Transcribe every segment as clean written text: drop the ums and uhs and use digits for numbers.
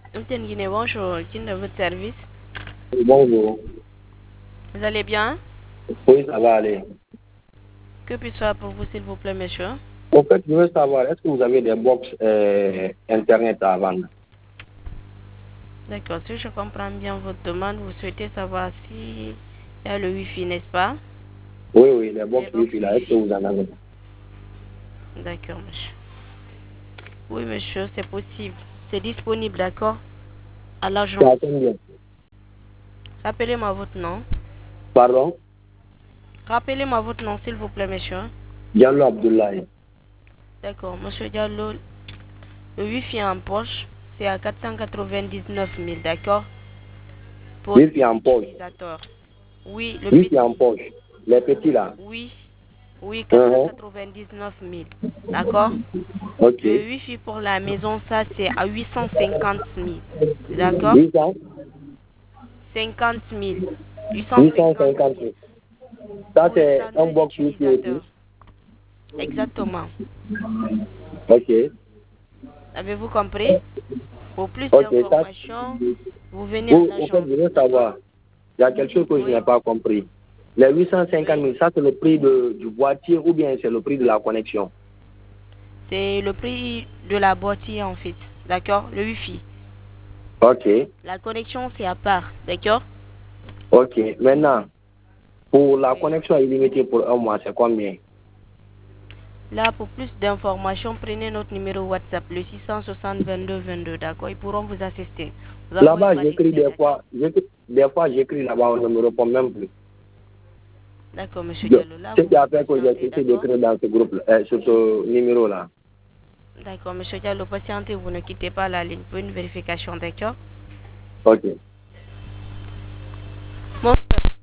Mtn Guinée, bonjour, qui est de votre service? Bonjour. Vous allez bien? Oui, ça va aller. Que puis-je faire pour vous, s'il vous plaît, monsieur? En fait, je veux savoir, est-ce que vous avez des box Internet à vendre? D'accord, si je comprends bien votre demande, vous souhaitez savoir si il y a le Wi-Fi, n'est-ce pas? Oui, oui, les Les box box Wi-Fi là, est-ce que Wi-Fi. vous en avez? D'accord, monsieur. Oui, monsieur, c'est possible. C'est disponible, d'accord? À C'est à l'agence. combien? Rappelez-moi votre nom. Pardon? Rappelez-moi votre nom, s'il vous plaît, monsieur. Diallo Abdoulaye. D'accord, monsieur Diallo, le Wi-Fi en poche, c'est à 499 000, d'accord? Pour 10 Wi-Fi en poche. utilisateurs. Oui, le Wi-Fi en petit. poche. Les petits là. Oui, oui, Mhm. 499 000. D'accord? Ok. Le Wi-Fi pour la maison, ça, c'est à 850 000. D'accord? 800? 50 000. 850 850 000. 000. Ça, Oui, c'est un 32 box Wi-Fi aussi. utilisateurs. Exactement. Ok. Avez-vous compris? Pour plus Ok, ça. d'informations, vous venez à Oui, en fait, l'agence. je veux D'accord? savoir. Il y a quelque chose que je Oui, n'ai pas compris. Les 850 oui. 000, ça c'est le prix du boîtier ou bien c'est le prix de la connexion? C'est le prix de la boîtier, en fait. D'accord? Le Wi-Fi. Ok, La connexion, c'est à part. D'accord? ok. Maintenant, pour la Oui. connexion illimitée pour un mois, c'est combien? Là, pour plus d'informations, prenez notre numéro WhatsApp, le 660 22 22, d'accord? Ils pourront vous assister. Nous avons une Là-bas, boîte j'écris Excel, des d'accord? fois, des fois j'écris là-bas, on ne me répond même plus. D'accord, monsieur Diallo. Là, Ce vous qui vous a fait que j'ai patientez, cessé d'accord? d'écrire dans ce groupe, sur ce numéro-là. D'accord, monsieur Diallo, patientez, vous ne quittez pas la ligne pour une vérification, d'accord? Ok. Bon,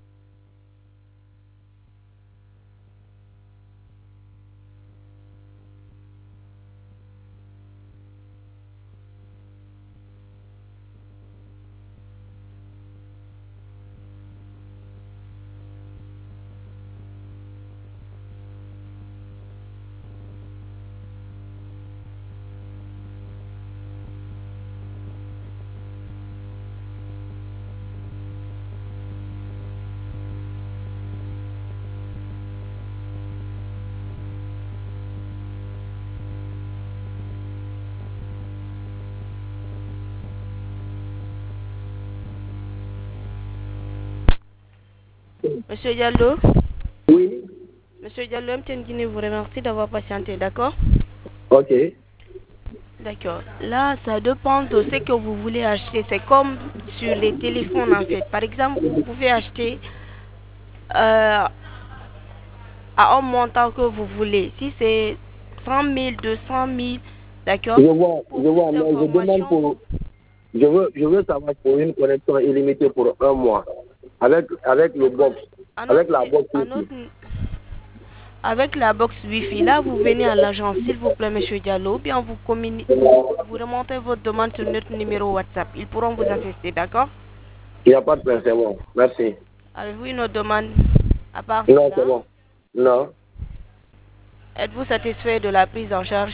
monsieur Diallo, Oui. monsieur Diallo, MTN Guinée vous remercie d'avoir patienté, d'accord? Ok. D'accord. Là, ça dépend de ce que vous voulez acheter. C'est comme sur les téléphones, en fait. Par exemple, vous pouvez acheter euh, à un montant que vous voulez. Si c'est 100 000, 200 000, d'accord? Pour Je plus vois, mais je demande d'informations, pour, je veux savoir pour une connexion illimitée pour un mois, avec le d'accord. box, avec la box À ici. notre, avec la box Wi-Fi, là, vous venez à l'agence, s'il vous plaît, monsieur Diallo, ou bien vous remontez votre demande sur notre numéro WhatsApp. Ils pourront vous assister, d'accord? Il n'y a pas de problème, c'est bon. Merci. Avez-vous une autre demande à part Non, c'est cela? bon. Non. Êtes-vous satisfait de la prise en charge?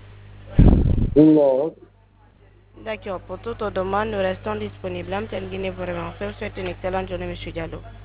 Non. D'accord. Pour toute demande, nous restons disponibles. Amtel Guinée vous remercie. Je vous souhaite une excellente journée, monsieur Diallo.